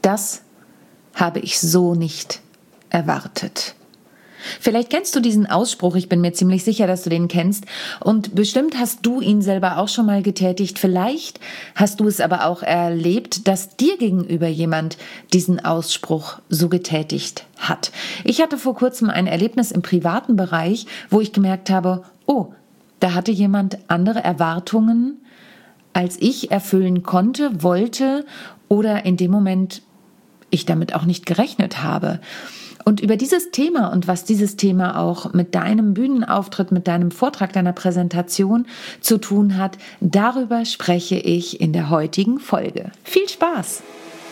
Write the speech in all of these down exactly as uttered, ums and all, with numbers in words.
Das habe ich so nicht erwartet. Vielleicht kennst du diesen Ausspruch, ich bin mir ziemlich sicher, dass du den kennst, und bestimmt hast du ihn selber auch schon mal getätigt. Vielleicht hast du es aber auch erlebt, dass dir gegenüber jemand diesen Ausspruch so getätigt hat. Ich hatte vor kurzem ein Erlebnis im privaten Bereich, wo ich gemerkt habe, oh, da hatte jemand andere Erwartungen, als ich erfüllen konnte, wollte oder in dem Moment ich damit auch nicht gerechnet habe. Und über dieses Thema und was dieses Thema auch mit deinem Bühnenauftritt, mit deinem Vortrag, deiner Präsentation zu tun hat, darüber spreche ich in der heutigen Folge. Viel Spaß!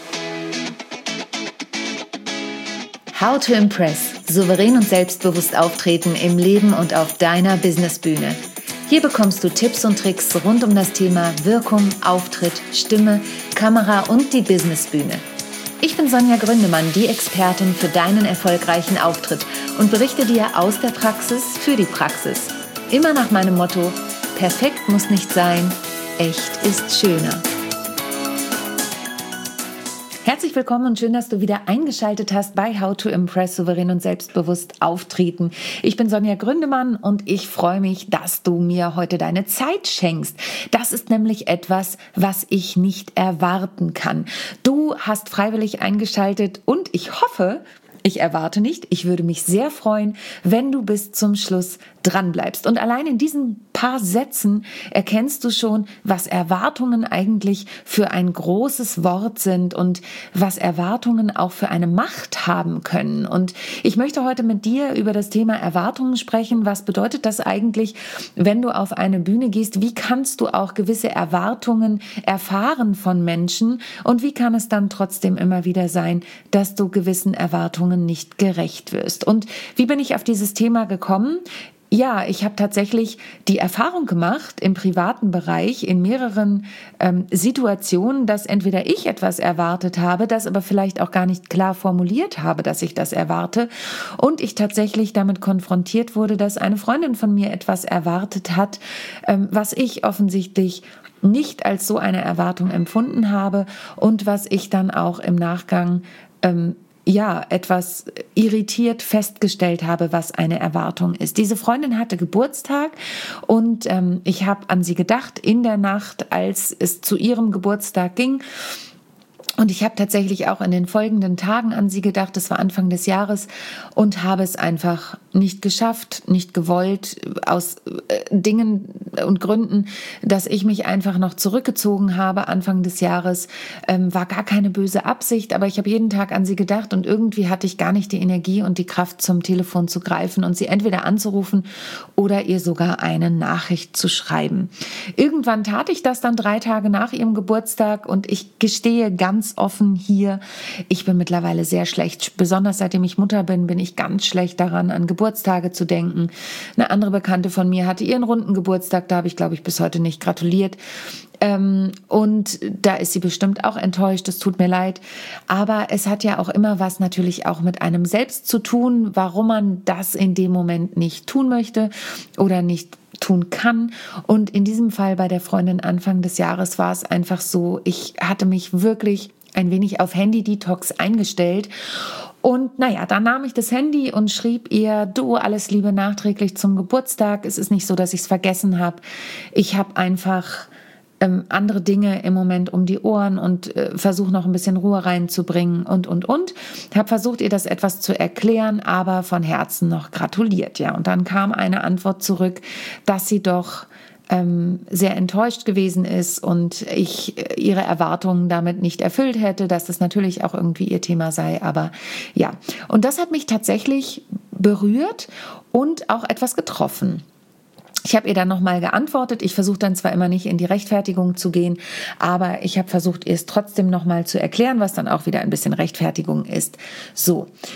How to Impress. Souverän und selbstbewusst auftreten im Leben und auf deiner Businessbühne. Hier bekommst du Tipps und Tricks rund um das Thema Wirkung, Auftritt, Stimme, Kamera und die Businessbühne. Ich bin Sonja Gründemann, die Expertin für deinen erfolgreichen Auftritt und berichte dir aus der Praxis für die Praxis. Immer nach meinem Motto: Perfekt muss nicht sein, echt ist schöner. Herzlich willkommen und schön, dass du wieder eingeschaltet hast bei How to Impress, souverän und selbstbewusst auftreten. Ich bin Sonja Gründemann und ich freue mich, dass du mir heute deine Zeit schenkst. Das ist nämlich etwas, was ich nicht erwarten kann. Du hast freiwillig eingeschaltet und ich hoffe, ich erwarte nicht, ich würde mich sehr freuen, wenn du bis zum Schluss dran bleibst. Und allein in diesen paar Sätzen erkennst du schon, was Erwartungen eigentlich für ein großes Wort sind und was Erwartungen auch für eine Macht haben können. Und ich möchte heute mit dir über das Thema Erwartungen sprechen. Was bedeutet das eigentlich, wenn du auf eine Bühne gehst? Wie kannst du auch gewisse Erwartungen erfahren von Menschen? Und wie kann es dann trotzdem immer wieder sein, dass du gewissen Erwartungen nicht gerecht wirst? Und wie bin ich auf dieses Thema gekommen? Ja, ich habe tatsächlich die Erfahrung gemacht im privaten Bereich in mehreren ähm, Situationen, dass entweder ich etwas erwartet habe, das aber vielleicht auch gar nicht klar formuliert habe, dass ich das erwarte, und ich tatsächlich damit konfrontiert wurde, dass eine Freundin von mir etwas erwartet hat, ähm, was ich offensichtlich nicht als so eine Erwartung empfunden habe und was ich dann auch im Nachgang ähm, ja, etwas irritiert festgestellt habe, was eine Erwartung ist. Diese Freundin hatte Geburtstag und ähm, ich habe an sie gedacht in der Nacht, als es zu ihrem Geburtstag ging. Und ich habe tatsächlich auch in den folgenden Tagen an sie gedacht, das war Anfang des Jahres, und habe es einfach nicht geschafft, nicht gewollt, aus äh, Dingen und Gründen, dass ich mich einfach noch zurückgezogen habe Anfang des Jahres. Ähm, war gar keine böse Absicht, aber ich habe jeden Tag an sie gedacht und irgendwie hatte ich gar nicht die Energie und die Kraft, zum Telefon zu greifen und sie entweder anzurufen oder ihr sogar eine Nachricht zu schreiben. Irgendwann tat ich das dann drei Tage nach ihrem Geburtstag und ich gestehe ganz offen hier, ich bin mittlerweile sehr schlecht, besonders seitdem ich Mutter bin, bin ich ganz schlecht daran, an Geburtstage zu denken. Eine andere Bekannte von mir hatte ihren runden Geburtstag, da habe ich, glaube ich, bis heute nicht gratuliert. Ähm, und da ist sie bestimmt auch enttäuscht, es tut mir leid. Aber es hat ja auch immer was natürlich auch mit einem selbst zu tun, warum man das in dem Moment nicht tun möchte oder nicht tun kann. Und in diesem Fall bei der Freundin Anfang des Jahres war es einfach so, ich hatte mich wirklich ein wenig auf Handy-Detox eingestellt. Und naja, dann nahm ich das Handy und schrieb ihr: Du, alles Liebe nachträglich zum Geburtstag. Es ist nicht so, dass ich es vergessen habe. Ich habe einfach ähm, andere Dinge im Moment um die Ohren und äh, versuche noch ein bisschen Ruhe reinzubringen und, und, und. Ich habe versucht, ihr das etwas zu erklären, aber von Herzen noch gratuliert. Ja, und dann kam eine Antwort zurück, dass sie doch sehr enttäuscht gewesen ist und ich ihre Erwartungen damit nicht erfüllt hätte, dass das natürlich auch irgendwie ihr Thema sei, aber ja. Und das hat mich tatsächlich berührt und auch etwas getroffen. Ich habe ihr dann nochmal geantwortet. Ich versuche dann zwar immer nicht in die Rechtfertigung zu gehen, aber ich habe versucht, ihr es trotzdem nochmal zu erklären, was dann auch wieder ein bisschen Rechtfertigung ist. So.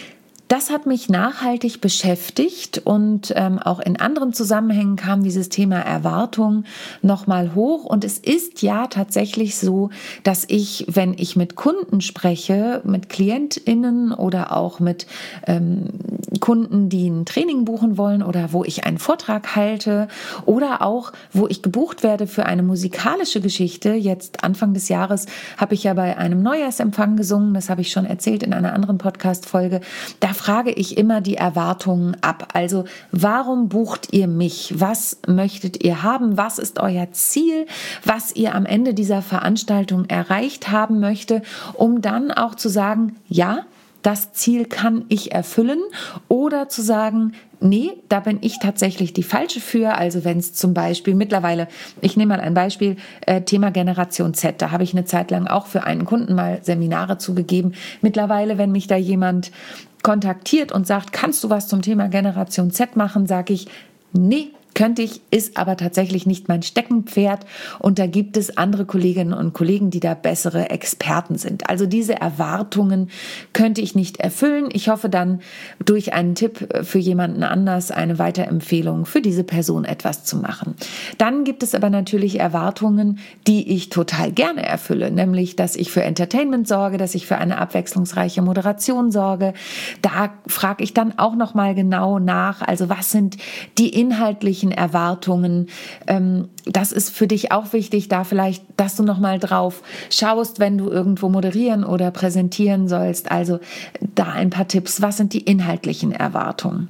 Das hat mich nachhaltig beschäftigt und ähm, auch in anderen Zusammenhängen kam dieses Thema Erwartung nochmal hoch. Und es ist ja tatsächlich so, dass ich, wenn ich mit Kunden spreche, mit KlientInnen oder auch mit ähm, Kunden, die ein Training buchen wollen oder wo ich einen Vortrag halte oder auch, wo ich gebucht werde für eine musikalische Geschichte. Jetzt Anfang des Jahres habe ich ja bei einem Neujahrsempfang gesungen, das habe ich schon erzählt in einer anderen Podcast-Folge. Da frage ich immer die Erwartungen ab. Also, warum bucht ihr mich? Was möchtet ihr haben? Was ist euer Ziel, was ihr am Ende dieser Veranstaltung erreicht haben möchte, um dann auch zu sagen, ja, das Ziel kann ich erfüllen, oder zu sagen, nee, da bin ich tatsächlich die Falsche für. Also wenn es zum Beispiel mittlerweile, ich nehme mal ein Beispiel, äh, Thema Generation Z, da habe ich eine Zeit lang auch für einen Kunden mal Seminare zugegeben. Mittlerweile, wenn mich da jemand kontaktiert und sagt, kannst du was zum Thema Generation Z machen, sage ich, nee, könnte ich, ist aber tatsächlich nicht mein Steckenpferd, und da gibt es andere Kolleginnen und Kollegen, die da bessere Experten sind. Also diese Erwartungen könnte ich nicht erfüllen. Ich hoffe dann durch einen Tipp für jemanden anders, eine Weiterempfehlung für diese Person etwas zu machen. Dann gibt es aber natürlich Erwartungen, die ich total gerne erfülle, nämlich, dass ich für Entertainment sorge, dass ich für eine abwechslungsreiche Moderation sorge. Da frage ich dann auch noch mal genau nach, also was sind die inhaltlichen Erwartungen. Das ist für dich auch wichtig, da vielleicht, dass du noch mal drauf schaust, wenn du irgendwo moderieren oder präsentieren sollst. Also da ein paar Tipps. Was sind die inhaltlichen Erwartungen?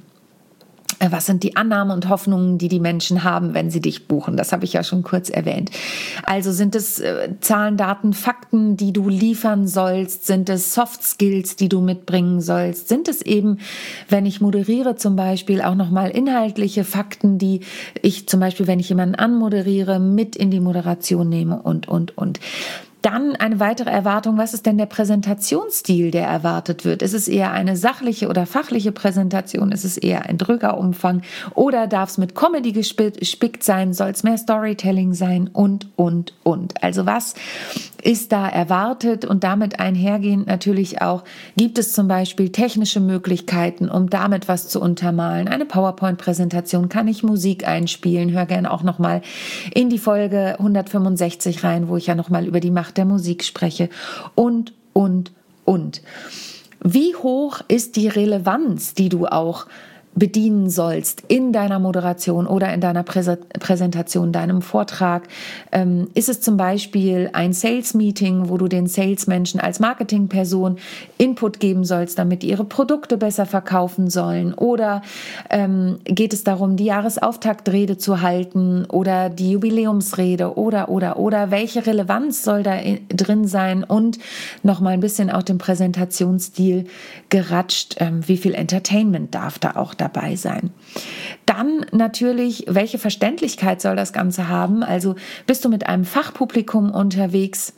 Was sind die Annahmen und Hoffnungen, die die Menschen haben, wenn sie dich buchen? Das habe ich ja schon kurz erwähnt. Also sind es äh, Zahlen, Daten, Fakten, die du liefern sollst? Sind es Soft Skills, die du mitbringen sollst? Sind es eben, wenn ich moderiere zum Beispiel, auch nochmal inhaltliche Fakten, die ich zum Beispiel, wenn ich jemanden anmoderiere, mit in die Moderation nehme und, und, und. Dann eine weitere Erwartung, was ist denn der Präsentationsstil, der erwartet wird? Ist es eher eine sachliche oder fachliche Präsentation? Ist es eher ein drüger Umfang? Oder darf es mit Comedy gespickt sein? Soll es mehr Storytelling sein? Und, und, und. Also was ist da erwartet? Und damit einhergehend natürlich auch, gibt es zum Beispiel technische Möglichkeiten, um damit was zu untermalen? Eine PowerPoint-Präsentation, kann ich Musik einspielen? Hör gerne auch nochmal in die Folge hundertfünfundsechzig rein, wo ich ja nochmal über die Macht der Musik spreche, und, und, und. Wie hoch ist die Relevanz, die du auch bedienen sollst in deiner Moderation oder in deiner Präsentation, deinem Vortrag? Ähm, ist es zum Beispiel ein Sales-Meeting, wo du den Salesmenschen als Marketingperson Input geben sollst, damit die ihre Produkte besser verkaufen sollen? Oder ähm, geht es darum, die Jahresauftaktrede zu halten oder die Jubiläumsrede oder, oder, oder? Welche Relevanz soll da in, drin sein? Und nochmal ein bisschen auch den Präsentationsstil geratscht. Ähm, wie viel Entertainment darf da auch da dabei sein? Dann natürlich, welche Verständlichkeit soll das Ganze haben? Also bist du mit einem Fachpublikum unterwegs?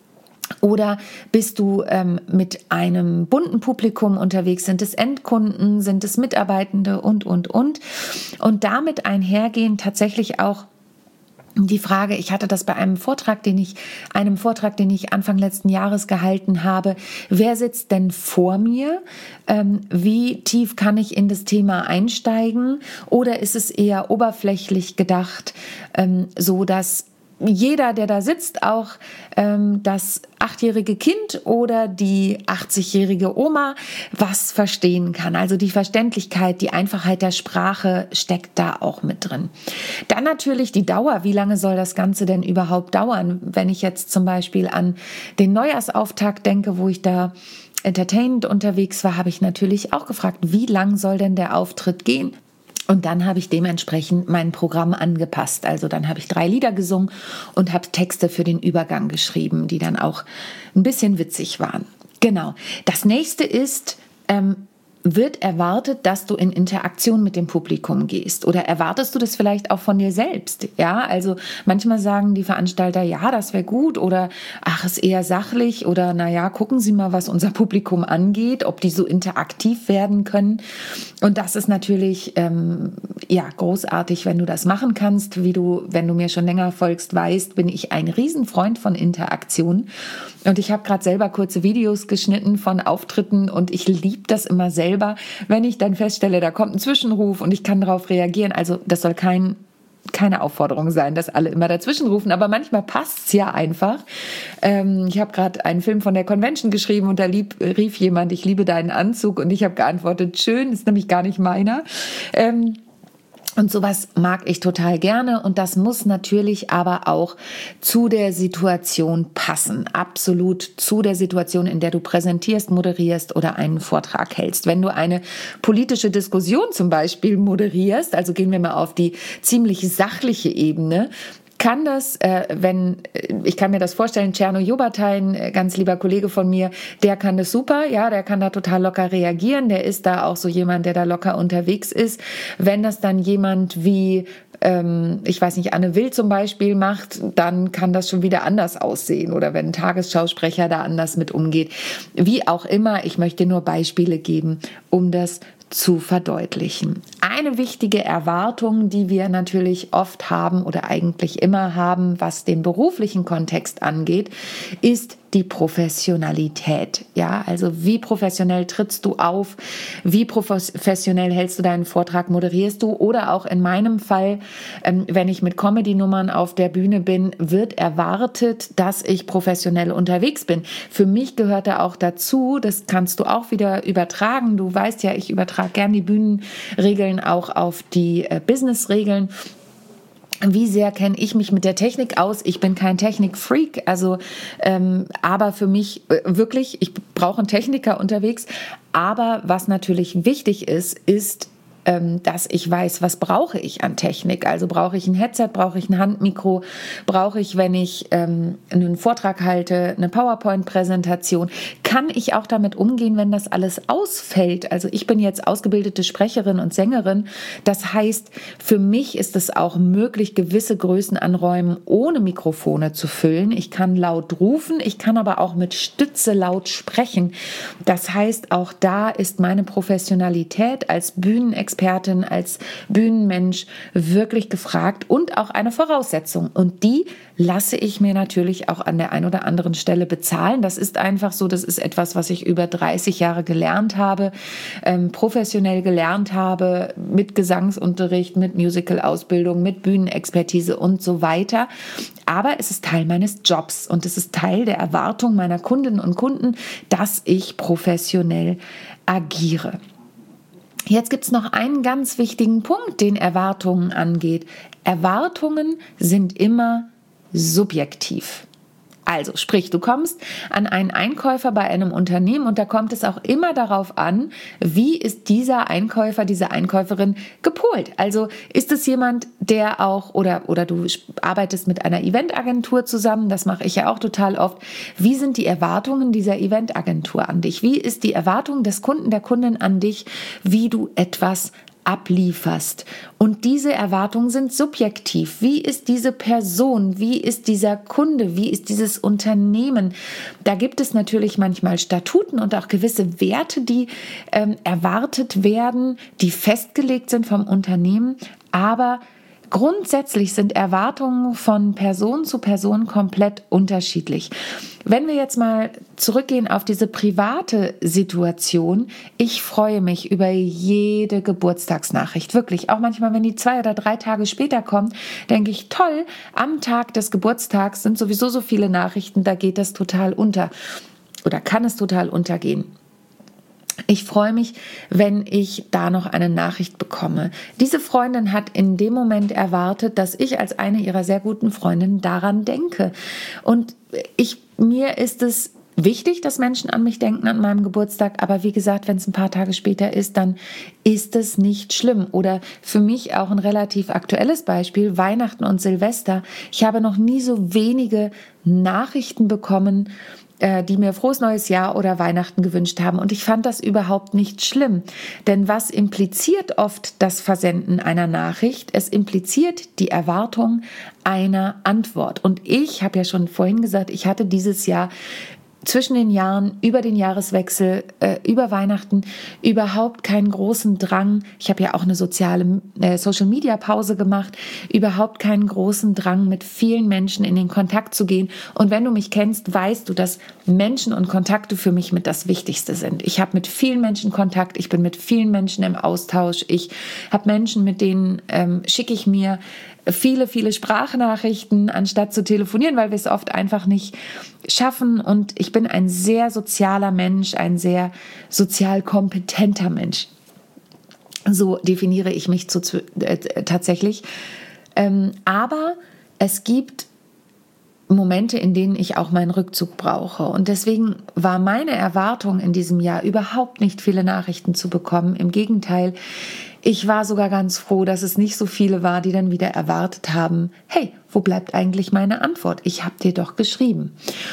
Oder bist du ähm, mit einem bunten Publikum unterwegs? Sind es Endkunden? Sind es Mitarbeitende? Und, und, und. Und damit einhergehen tatsächlich auch die Frage, ich hatte das bei einem Vortrag, den ich, einem Vortrag, den ich Anfang letzten Jahres gehalten habe. Wer sitzt denn vor mir? Ähm, wie tief kann ich in das Thema einsteigen? Oder ist es eher oberflächlich gedacht, ähm, so dass jeder, der da sitzt, auch ähm, das achtjährige Kind oder die achtzigjährige Oma was verstehen kann. Also die Verständlichkeit, die Einfachheit der Sprache steckt da auch mit drin. Dann natürlich die Dauer. Wie lange soll das Ganze denn überhaupt dauern? Wenn ich jetzt zum Beispiel an den Neujahrsauftakt denke, wo ich da entertainend unterwegs war, habe ich natürlich auch gefragt, wie lang soll denn der Auftritt gehen? Und dann habe ich dementsprechend mein Programm angepasst. Also dann habe ich drei Lieder gesungen und habe Texte für den Übergang geschrieben, die dann auch ein bisschen witzig waren. Genau. Das nächste ist, ähm, wird erwartet, dass du in Interaktion mit dem Publikum gehst, oder erwartest du das vielleicht auch von dir selbst? Ja, also manchmal sagen die Veranstalter, ja, das wäre gut, oder ach, ist eher sachlich, oder naja, gucken Sie mal, was unser Publikum angeht, ob die so interaktiv werden können. Und das ist natürlich ähm, ja großartig, wenn du das machen kannst. Wie du, wenn du mir schon länger folgst, weißt, bin ich ein Riesenfreund von Interaktion. Und ich habe gerade selber kurze Videos geschnitten von Auftritten und ich liebe das immer selber, selber, wenn ich dann feststelle, da kommt ein Zwischenruf und ich kann darauf reagieren. Also das soll kein keine Aufforderung sein, dass alle immer dazwischen rufen, aber manchmal passt's ja einfach. Ähm, ich habe gerade einen Film von der Convention geschrieben und da lieb, rief jemand, ich liebe deinen Anzug, und ich habe geantwortet, schön, ist nämlich gar nicht meiner. Ähm, Und sowas mag ich total gerne, und das muss natürlich aber auch zu der Situation passen. Absolut zu der Situation, in der du präsentierst, moderierst oder einen Vortrag hältst. Wenn du eine politische Diskussion zum Beispiel moderierst, also gehen wir mal auf die ziemlich sachliche Ebene, kann das, äh, wenn, ich kann mir das vorstellen, Tscherno Jobatein, ganz lieber Kollege von mir, der kann das super, ja, der kann da total locker reagieren, der ist da auch so jemand, der da locker unterwegs ist. Wenn das dann jemand wie, ähm, ich weiß nicht, Anne Will zum Beispiel macht, dann kann das schon wieder anders aussehen, oder wenn ein Tagesschausprecher da anders mit umgeht. Wie auch immer, ich möchte nur Beispiele geben, um das zu verdeutlichen. Eine wichtige Erwartung, die wir natürlich oft haben oder eigentlich immer haben, was den beruflichen Kontext angeht, ist die Professionalität. Ja, also wie professionell trittst du auf? Wie professionell hältst du deinen Vortrag? Moderierst du? Oder auch in meinem Fall, wenn ich mit Comedy-Nummern auf der Bühne bin, wird erwartet, dass ich professionell unterwegs bin. Für mich gehört da auch dazu, das kannst du auch wieder übertragen. Du weißt ja, ich übertrage gern die Bühnenregeln auch auf die Business-Regeln. Wie sehr kenne ich mich mit der Technik aus? Ich bin kein Technikfreak, also ähm, aber für mich äh, wirklich, ich brauche einen Techniker unterwegs. Aber was natürlich wichtig ist, ist, ähm, dass ich weiß, was brauche ich an Technik. Also brauche ich ein Headset, brauche ich ein Handmikro, brauche ich, wenn ich ähm, einen Vortrag halte, eine PowerPoint-Präsentation. Kann ich auch damit umgehen, wenn das alles ausfällt? Also ich bin jetzt ausgebildete Sprecherin und Sängerin. Das heißt, für mich ist es auch möglich, gewisse Größen an Räumen ohne Mikrofone zu füllen. Ich kann laut rufen, ich kann aber auch mit Stütze laut sprechen. Das heißt, auch da ist meine Professionalität als Bühnenexpertin, als Bühnenmensch wirklich gefragt und auch eine Voraussetzung. Und die lasse ich mir natürlich auch an der einen oder anderen Stelle bezahlen. Das ist einfach so, das ist etwas, was ich über dreißig Jahre gelernt habe, ähm, professionell gelernt habe, mit Gesangsunterricht, mit Musical-Ausbildung, mit Bühnenexpertise und so weiter. Aber es ist Teil meines Jobs und es ist Teil der Erwartung meiner Kundinnen und Kunden, dass ich professionell agiere. Jetzt gibt es noch einen ganz wichtigen Punkt, den Erwartungen angeht. Erwartungen sind immer subjektiv. Also sprich, du kommst an einen Einkäufer bei einem Unternehmen und da kommt es auch immer darauf an, wie ist dieser Einkäufer, diese Einkäuferin gepolt. Also ist es jemand, der auch, oder, oder du arbeitest mit einer Eventagentur zusammen, das mache ich ja auch total oft. Wie sind die Erwartungen dieser Eventagentur an dich? Wie ist die Erwartung des Kunden, der Kundin an dich, wie du etwas ablieferst? Und diese Erwartungen sind subjektiv. Wie ist diese Person? Wie ist dieser Kunde? Wie ist dieses Unternehmen? Da gibt es natürlich manchmal Statuten und auch gewisse Werte, die ähm, erwartet werden, die festgelegt sind vom Unternehmen, aber grundsätzlich sind Erwartungen von Person zu Person komplett unterschiedlich. Wenn wir jetzt mal zurückgehen auf diese private Situation, ich freue mich über jede Geburtstagsnachricht, wirklich. Auch manchmal, wenn die zwei oder drei Tage später kommt, denke ich, toll, am Tag des Geburtstags sind sowieso so viele Nachrichten, da geht das total unter oder kann es total untergehen. Ich freue mich, wenn ich da noch eine Nachricht bekomme. Diese Freundin hat in dem Moment erwartet, dass ich als eine ihrer sehr guten Freundinnen daran denke. Und ich, mir ist es wichtig, dass Menschen an mich denken an meinem Geburtstag. Aber wie gesagt, wenn es ein paar Tage später ist, dann ist es nicht schlimm. Oder für mich auch ein relativ aktuelles Beispiel, Weihnachten und Silvester. Ich habe noch nie so wenige Nachrichten bekommen, die mir frohes neues Jahr oder Weihnachten gewünscht haben. Und ich fand das überhaupt nicht schlimm. Denn was impliziert oft das Versenden einer Nachricht? Es impliziert die Erwartung einer Antwort. Und ich habe ja schon vorhin gesagt, ich hatte dieses Jahr zwischen den Jahren, über den Jahreswechsel, äh, über Weihnachten überhaupt keinen großen Drang, ich habe ja auch eine soziale äh, Social-Media-Pause gemacht, überhaupt keinen großen Drang, mit vielen Menschen in den Kontakt zu gehen. Und wenn du mich kennst, weißt du, dass Menschen und Kontakte für mich mit das Wichtigste sind. Ich habe mit vielen Menschen Kontakt, ich bin mit vielen Menschen im Austausch, ich habe Menschen, mit denen ähm, schicke ich mir viele, viele Sprachnachrichten, anstatt zu telefonieren, weil wir es oft einfach nicht schaffen. Und ich bin ein sehr sozialer Mensch, ein sehr sozial kompetenter Mensch. So definiere ich mich zu, äh, tatsächlich. Ähm, aber es gibt Momente, in denen ich auch meinen Rückzug brauche. Und deswegen war meine Erwartung in diesem Jahr überhaupt nicht viele Nachrichten zu bekommen. Im Gegenteil, ich war sogar ganz froh, dass es nicht so viele war, die dann wieder erwartet haben, hey, wo bleibt eigentlich meine Antwort? Ich habe dir doch geschrieben.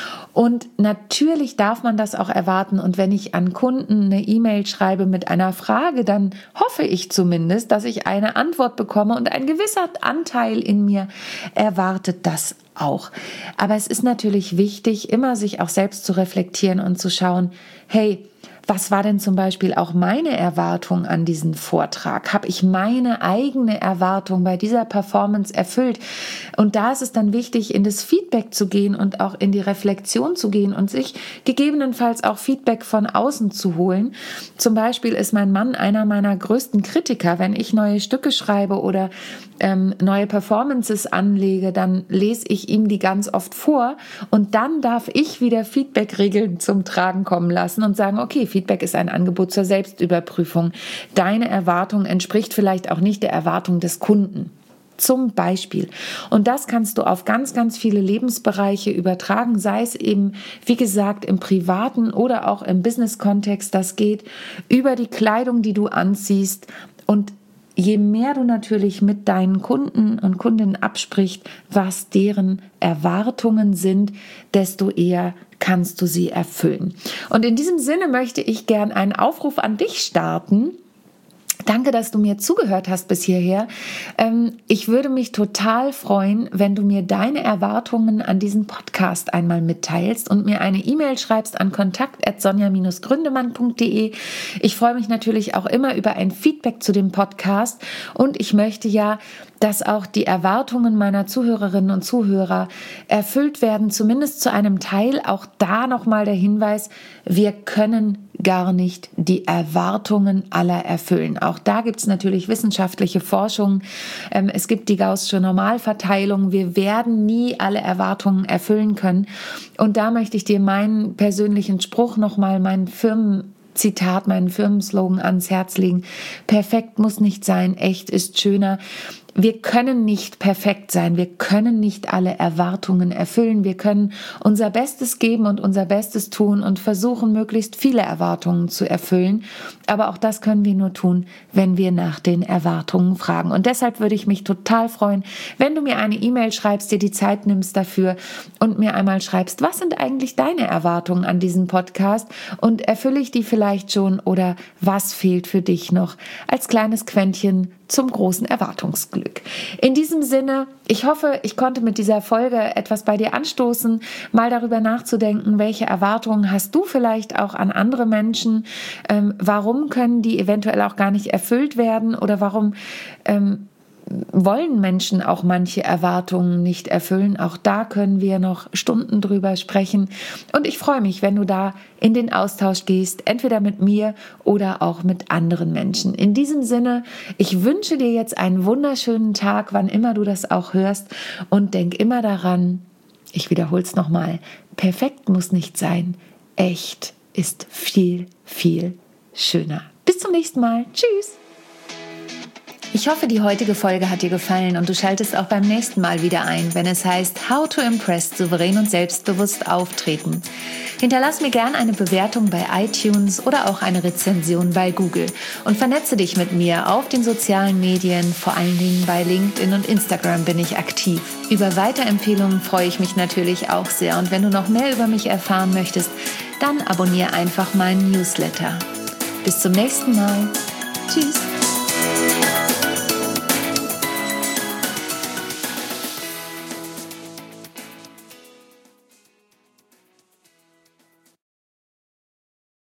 Und natürlich darf man das auch erwarten. Und wenn ich an Kunden eine E-Mail schreibe mit einer Frage, dann hoffe ich zumindest, dass ich eine Antwort bekomme. Und ein gewisser Anteil in mir erwartet das auch. Aber es ist natürlich wichtig, immer sich auch selbst zu reflektieren und zu schauen, hey, was war denn zum Beispiel auch meine Erwartung an diesen Vortrag? Habe ich meine eigene Erwartung bei dieser Performance erfüllt? Und da ist es dann wichtig, in das Feedback zu gehen und auch in die Reflexion zu gehen und sich gegebenenfalls auch Feedback von außen zu holen. Zum Beispiel ist mein Mann einer meiner größten Kritiker. Wenn ich neue Stücke schreibe oder ähm, neue Performances anlege, dann lese ich ihm die ganz oft vor und dann darf ich wieder Feedback-Regeln zum Tragen kommen lassen und sagen, okay, Feedback ist ein Angebot zur Selbstüberprüfung. Deine Erwartung entspricht vielleicht auch nicht der Erwartung des Kunden. Zum Beispiel. Und das kannst du auf ganz, ganz viele Lebensbereiche übertragen, sei es eben, wie gesagt, im privaten oder auch im Business-Kontext. Das geht über die Kleidung, die du anziehst. Und je mehr du natürlich mit deinen Kunden und Kundinnen absprichst, was deren Erwartungen sind, desto eher kannst du sie erfüllen. Und in diesem Sinne möchte ich gern einen Aufruf an dich starten. Danke, dass du mir zugehört hast bis hierher. Ich würde mich total freuen, wenn du mir deine Erwartungen an diesen Podcast einmal mitteilst und mir eine E-Mail schreibst an kontakt at sonja Bindestrich gründemann punkt de. Ich freue mich natürlich auch immer über ein Feedback zu dem Podcast und ich möchte ja, dass auch die Erwartungen meiner Zuhörerinnen und Zuhörer erfüllt werden, zumindest zu einem Teil. Auch da nochmal der Hinweis, wir können gar nicht die Erwartungen aller erfüllen. Auch da gibt es natürlich wissenschaftliche Forschung. Es gibt die gaußsche Normalverteilung. Wir werden nie alle Erwartungen erfüllen können. Und da möchte ich dir meinen persönlichen Spruch nochmal, meinen Firmen Zitat, meinen Firmenslogan ans Herz legen. Perfekt muss nicht sein, echt ist schöner. Wir können nicht perfekt sein, wir können nicht alle Erwartungen erfüllen, wir können unser Bestes geben und unser Bestes tun und versuchen, möglichst viele Erwartungen zu erfüllen. Aber auch das können wir nur tun, wenn wir nach den Erwartungen fragen. Und deshalb würde ich mich total freuen, wenn du mir eine E-Mail schreibst, dir die Zeit nimmst dafür und mir einmal schreibst, was sind eigentlich deine Erwartungen an diesen Podcast und erfülle ich die vielleicht schon oder was fehlt für dich noch als kleines Quäntchen zum großen Erwartungsglück. In diesem Sinne, ich hoffe, ich konnte mit dieser Folge etwas bei dir anstoßen, mal darüber nachzudenken, welche Erwartungen hast du vielleicht auch an andere Menschen, ähm, warum können die eventuell auch gar nicht erfüllt werden oder warum ähm, wollen Menschen auch manche Erwartungen nicht erfüllen. Auch da können wir noch Stunden drüber sprechen. Und ich freue mich, wenn du da in den Austausch gehst, entweder mit mir oder auch mit anderen Menschen. In diesem Sinne, ich wünsche dir jetzt einen wunderschönen Tag, wann immer du das auch hörst. Und denk immer daran, ich wiederhole es nochmal, perfekt muss nicht sein. Echt ist viel, viel schöner. Bis zum nächsten Mal. Tschüss. Ich hoffe, die heutige Folge hat dir gefallen und du schaltest auch beim nächsten Mal wieder ein, wenn es heißt How to Impress, souverän und selbstbewusst auftreten. Hinterlass mir gerne eine Bewertung bei iTunes oder auch eine Rezension bei Google und vernetze dich mit mir auf den sozialen Medien, vor allen Dingen bei LinkedIn und Instagram bin ich aktiv. Über Weiterempfehlungen freue ich mich natürlich auch sehr und wenn du noch mehr über mich erfahren möchtest, dann abonniere einfach meinen Newsletter. Bis zum nächsten Mal. Tschüss.